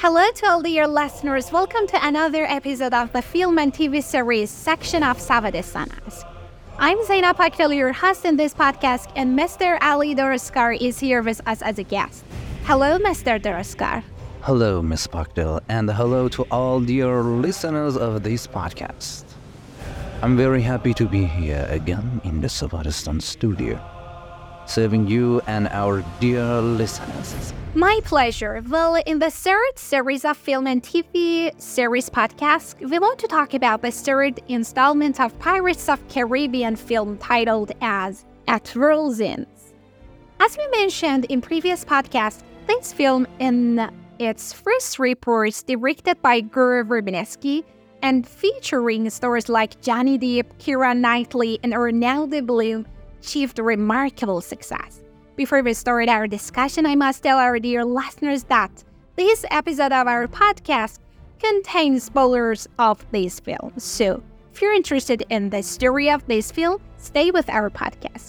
Hello to all dear listeners. Welcome to another episode of the film and TV series section of Savadestanas. I'm Zainab Akil, your host in this podcast, and Mr. Ali Doroskar is here with us as a guest. Hello, Mr. Doroskar. Hello, Ms. Pakdil, and hello to all dear listeners of this podcast. I'm very happy to be here again in the Savadestan studio, serving you and our dear listeners. My pleasure. Well, in the third series of film and TV series podcast, we want to talk about the third installment of Pirates of Caribbean film titled as At World's Ends. As we mentioned in previous podcasts, this film in its first reports directed by Gore Verbinski and featuring stars like Johnny Depp, Keira Knightley, and Orlando Bloom achieved remarkable success. Before we start our discussion, I must tell our dear listeners that this episode of our podcast contains spoilers of this film. So, if you're interested in the story of this film, stay with our podcast.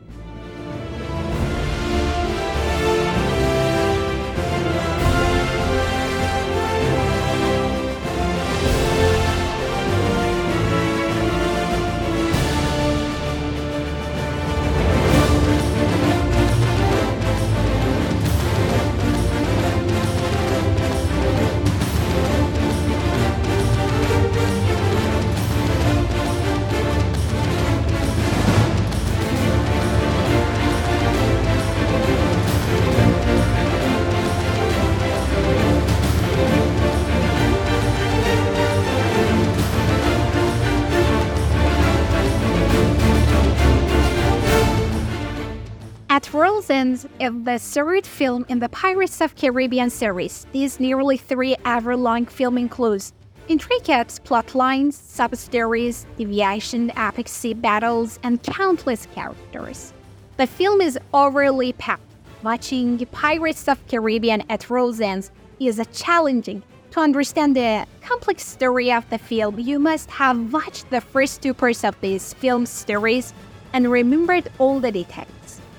At World's End is the third film in the Pirates of Caribbean series. This nearly 3-hour-long film includes intricate plot lines, sub-stories, deviation, epic sea battles, and countless characters. The film is overly packed. Watching Pirates of Caribbean at World's End is challenging. To understand the complex story of the film, you must have watched the first two parts of this film's stories and remembered all the details.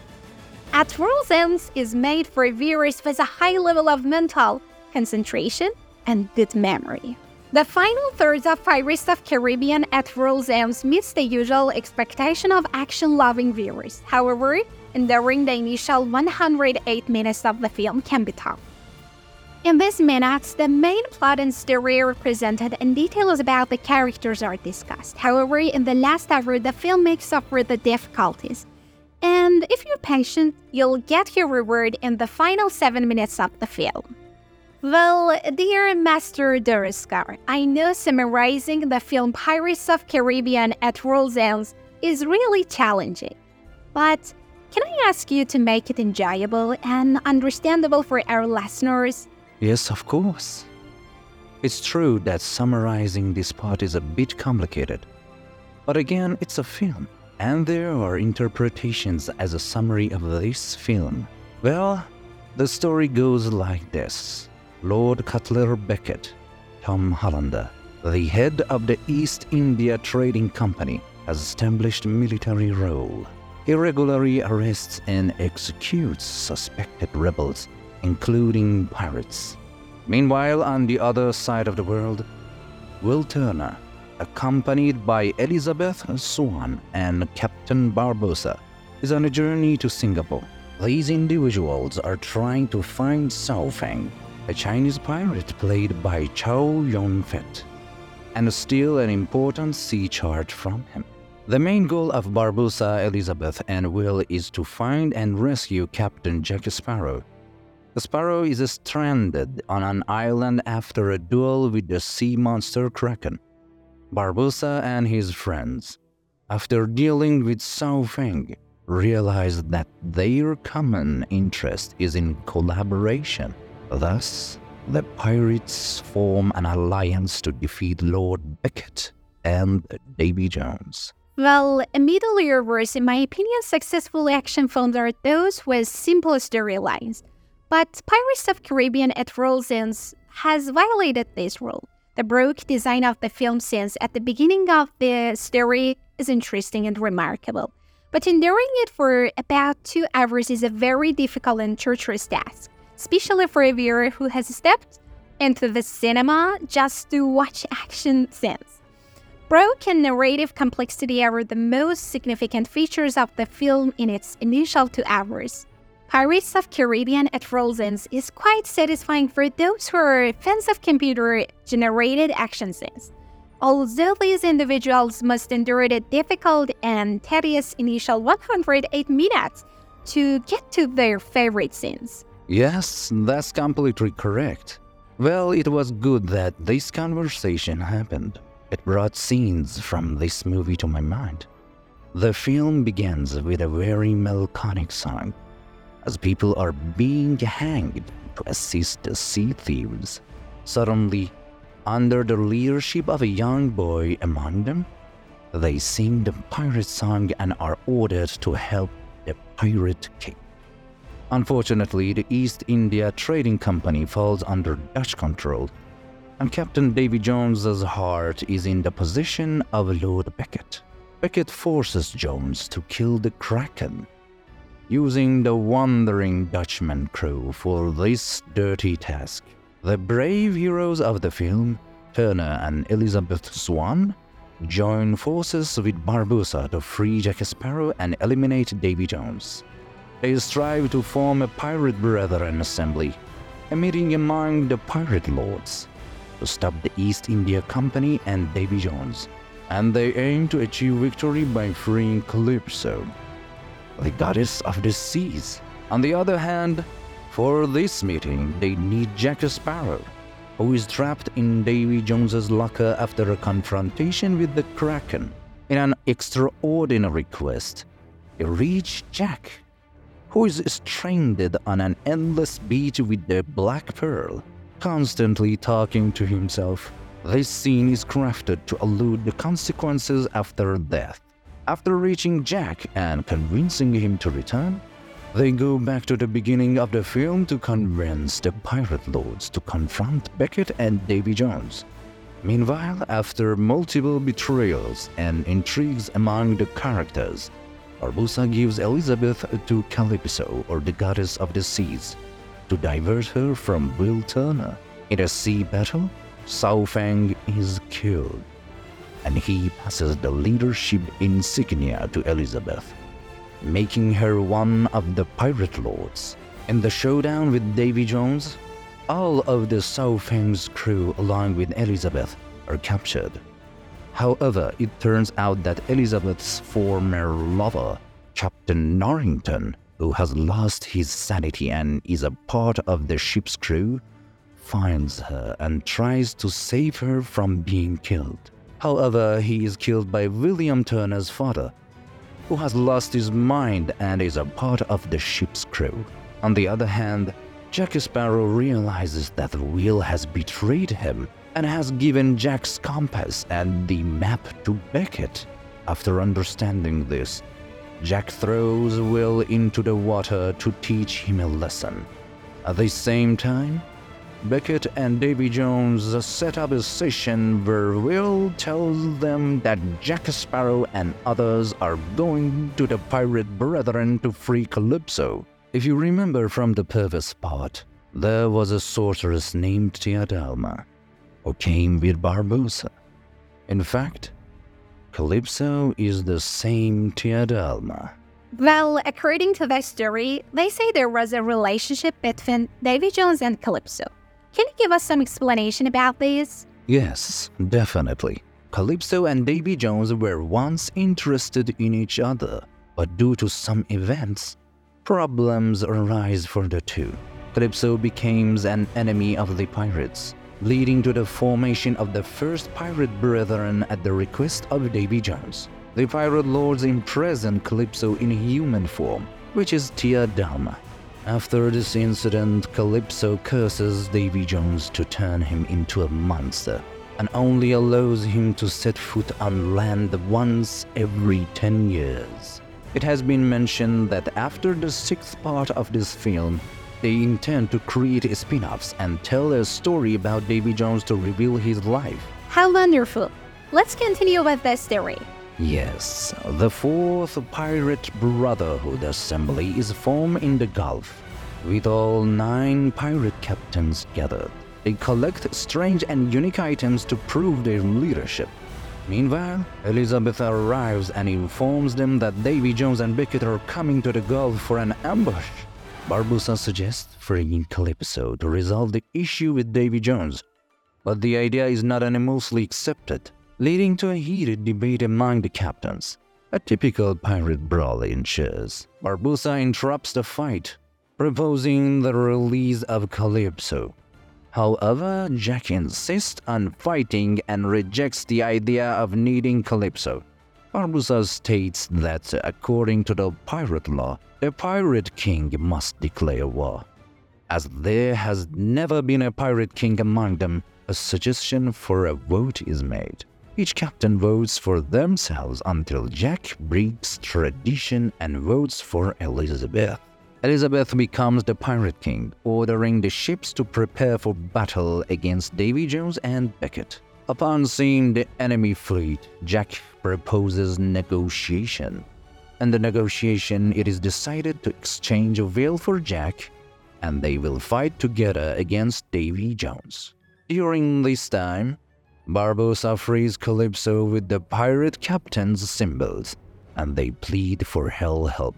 At World's End is made for viewers with a high level of mental concentration and good memory. The final third of Pirates of Caribbean at World's End meets the usual expectation of action-loving viewers. However, enduring the initial 108 minutes of the film can be tough. In these minutes, the main plot and story are presented and details about the characters are discussed. However, in the last hour, the film makes up for the difficulties. And if you're patient, you'll get your reward in the final 7 minutes of the film. Well, dear Master Doroskar, I know summarizing the film Pirates of Caribbean at World's End is really challenging. But can I ask you to make it enjoyable and understandable for our listeners? Yes, of course. It's true that summarizing this part is a bit complicated. But again, it's a film. And there are interpretations as a summary of this film. Well, the story goes like this. Lord Cutler Beckett, Tom Hollander, the head of the East India Trading Company, has established military role. He regularly arrests and executes suspected rebels, including pirates. Meanwhile, on the other side of the world, Will Turner, accompanied by Elizabeth Swan and Captain Barbossa, is on a journey to Singapore. These individuals are trying to find Sao Feng, a Chinese pirate played by Chow Yun-fat, and steal an important sea chart from him. The main goal of Barbossa, Elizabeth, and Will is to find and rescue Captain Jack Sparrow. Sparrow is stranded on an island after a duel with the sea monster Kraken. Barbossa and his friends, after dealing with Sao Feng, realize that their common interest is in collaboration. Thus, the pirates form an alliance to defeat Lord Beckett and Davy Jones. Well, middle years, in my opinion, successful action films are those with simple storylines. But Pirates of Caribbean at World's End has violated this rule. The broke design of the film scenes at the beginning of the story is interesting and remarkable. But enduring it for about 2 hours is a very difficult and torturous task, especially for a viewer who has stepped into the cinema just to watch action scenes. Broke and narrative complexity are the most significant features of the film in its initial 2 hours. Pirates of Caribbean at Frozen's is quite satisfying for those who are fans of computer-generated action scenes. Although these individuals must endure the difficult and tedious initial 108 minutes to get to their favorite scenes. Yes, that's completely correct. Well, it was good that this conversation happened. It brought scenes from this movie to my mind. The film begins with a very melancholic song, as people are being hanged to assist the sea thieves. Suddenly, under the leadership of a young boy among them, they sing the pirate song and are ordered to help the pirate king. Unfortunately, the East India Trading Company falls under Dutch control, and Captain Davy Jones's heart is in the possession of Lord Beckett. Beckett forces Jones to kill the Kraken, using the Wandering Dutchman crew for this dirty task. The brave heroes of the film, Turner and Elizabeth Swann, join forces with Barbossa to free Jack Sparrow and eliminate Davy Jones. They strive to form a pirate brethren assembly, a meeting among the pirate lords, to stop the East India Company and Davy Jones, and they aim to achieve victory by freeing Calypso, the goddess of the seas. On the other hand, for this meeting, they need Jack Sparrow, who is trapped in Davy Jones's locker after a confrontation with the Kraken. In an extraordinary quest, they reach Jack, who is stranded on an endless beach with the Black Pearl, constantly talking to himself. This scene is crafted to elude the consequences after death. After reaching Jack and convincing him to return, they go back to the beginning of the film to convince the pirate lords to confront Beckett and Davy Jones. Meanwhile, after multiple betrayals and intrigues among the characters, Barbossa gives Elizabeth to Calypso, or the goddess of the seas, to divert her from Will Turner. In a sea battle, Sao Fang is killed, and he passes the leadership insignia to Elizabeth, making her one of the pirate lords. In the showdown with Davy Jones, all of the Sao Fang's crew along with Elizabeth are captured. However, it turns out that Elizabeth's former lover, Captain Norrington, who has lost his sanity and is a part of the ship's crew, finds her and tries to save her from being killed. However, he is killed by William Turner's father, who has lost his mind and is a part of the ship's crew. On the other hand, Jack Sparrow realizes that Will has betrayed him and has given Jack's compass and the map to Beckett. After understanding this, Jack throws Will into the water to teach him a lesson. At the same time, Beckett and Davy Jones set up a session where Will tells them that Jack Sparrow and others are going to the pirate brethren to free Calypso. If you remember from the previous part, there was a sorceress named Teodalma, who came with Barbossa. In fact, Calypso is the same Teodalma. Well, according to the story, they say there was a relationship between Davy Jones and Calypso. Can you give us some explanation about this? Yes, definitely. Calypso and Davy Jones were once interested in each other, but due to some events, problems arise for the two. Calypso becomes an enemy of the pirates, leading to the formation of the first pirate brethren at the request of Davy Jones. The pirate lords imprison Calypso in human form, which is Teodalma. After this incident, Calypso curses Davy Jones to turn him into a monster, and only allows him to set foot on land once every 10 years. It has been mentioned that after the 6th part of this film, they intend to create spin-offs and tell a story about Davy Jones to reveal his life. How wonderful! Let's continue with the story. Yes, the 4th Pirate Brotherhood Assembly is formed in the Gulf, with all 9 pirate captains gathered. They collect strange and unique items to prove their leadership. Meanwhile, Elizabeth arrives and informs them that Davy Jones and Beckett are coming to the Gulf for an ambush. Barbossa suggests freeing Calypso to resolve the issue with Davy Jones, but the idea is not unanimously accepted, leading to a heated debate among the captains. A typical pirate brawl ensues. Barbossa interrupts the fight, proposing the release of Calypso. However, Jack insists on fighting and rejects the idea of needing Calypso. Barbossa states that according to the pirate law, the pirate king must declare war. As there has never been a pirate king among them, a suggestion for a vote is made. Each captain votes for themselves until Jack breaks tradition and votes for Elizabeth. Elizabeth becomes the pirate king, ordering the ships to prepare for battle against Davy Jones and Beckett. Upon seeing the enemy fleet, Jack proposes negotiation. In the negotiation, it is decided to exchange a whale for Jack, and they will fight together against Davy Jones. During this time, Barbossa frees Calypso with the pirate captain's symbols, and they plead for help.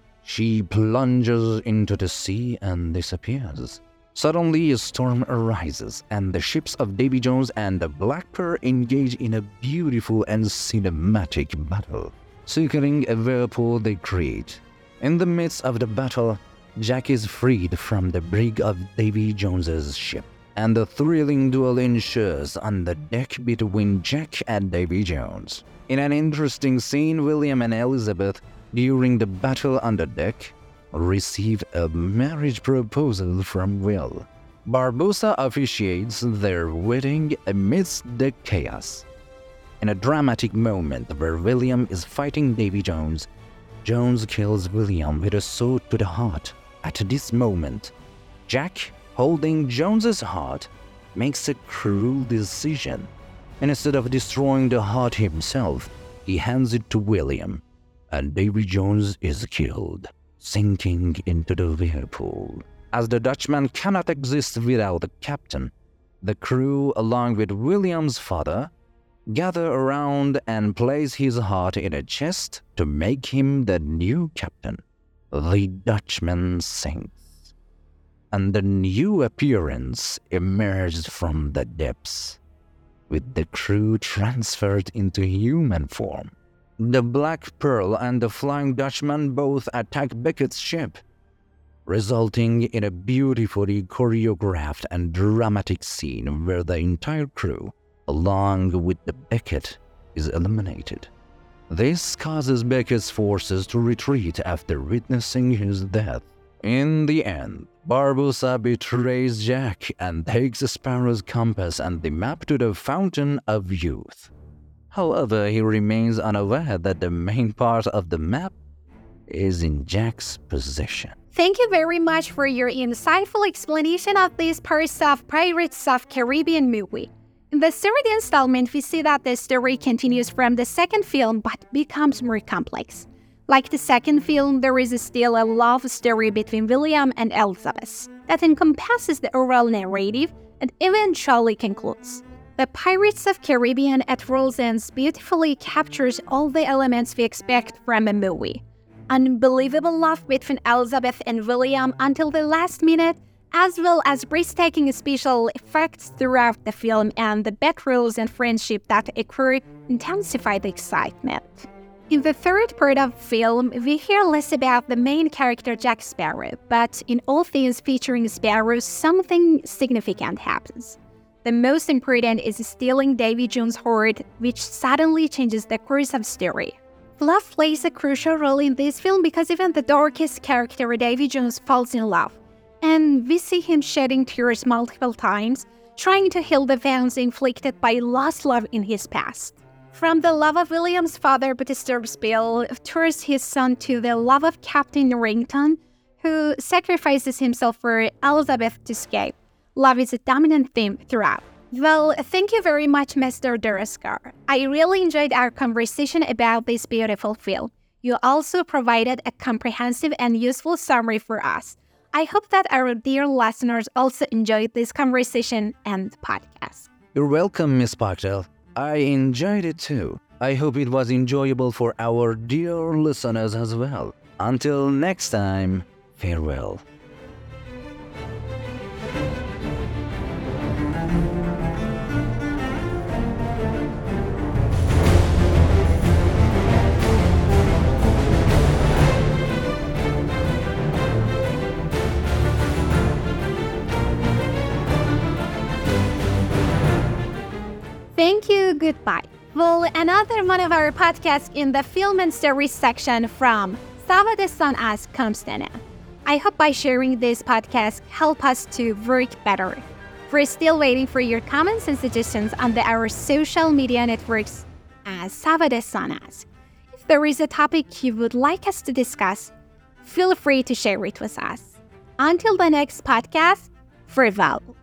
She plunges into the sea and disappears. Suddenly, a storm arises, and the ships of Davy Jones and the Black Pearl engage in a beautiful and cinematic battle, securing a whirlpool they create. In the midst of the battle, Jack is freed from the brig of Davy Jones's ship, and a thrilling duel ensues on the deck between Jack and Davy Jones. In an interesting scene, William and Elizabeth, during the battle on the deck, receive a marriage proposal from Will. Barbossa officiates their wedding amidst the chaos. In a dramatic moment where William is fighting Davy Jones, Jones kills William with a sword to the heart. At this moment, Jack, holding Jones's heart, makes a cruel decision. Instead of destroying the heart himself, he hands it to William, and Davy Jones is killed, sinking into the whirlpool. As the Dutchman cannot exist without a captain, the crew, along with William's father, gather around and place his heart in a chest to make him the new captain. The Dutchman sinks, and a new appearance emerged from the depths, with the crew transferred into human form. The Black Pearl and the Flying Dutchman both attack Beckett's ship, resulting in a beautifully choreographed and dramatic scene where the entire crew, along with the Beckett, is eliminated. This causes Beckett's forces to retreat after witnessing his death. In the end, Barbossa betrays Jack and takes Sparrow's compass and the map to the Fountain of Youth. However, he remains unaware that the main part of the map is in Jack's possession. Thank you very much for your insightful explanation of this parts of Pirates of Caribbean movie. In the third installment, we see that the story continues from the second film but becomes more complex. Like the second film, there is still a love story between William and Elizabeth that encompasses the overall narrative and eventually concludes. The Pirates of Caribbean at World's End beautifully captures all the elements we expect from a movie. Unbelievable love between Elizabeth and William until the last minute, as well as breathtaking special effects throughout the film, and the betrayals and friendship that occur intensify the excitement. In the third part of the film, we hear less about the main character Jack Sparrow, but in all things featuring Sparrow, something significant happens. The most important is stealing Davy Jones' heart, which suddenly changes the course of the story. Love plays a crucial role in this film because even the darkest character, Davy Jones, falls in love, and we see him shedding tears multiple times, trying to heal the wounds inflicted by lost love in his past. From the love of William's father but disturbs Bill towards his son to the love of Captain Norrington, who sacrifices himself for Elizabeth to escape. Love is a dominant theme throughout. Well, thank you very much, Mr. Duraskar. I really enjoyed our conversation about this beautiful film. You also provided a comprehensive and useful summary for us. I hope that our dear listeners also enjoyed this conversation and podcast. You're welcome, Miss Patel. I enjoyed it too. I hope it was enjoyable for our dear listeners as well. Until next time, farewell. Thank you, goodbye. Well, another one of our podcasts in the film and series section from Savade Sanaz comes to now. I hope by sharing this podcast help us to work better. We're still waiting for your comments and suggestions on our social media networks as Savade Sanaz. If there is a topic you would like us to discuss, feel free to share it with us. Until the next podcast, farewell.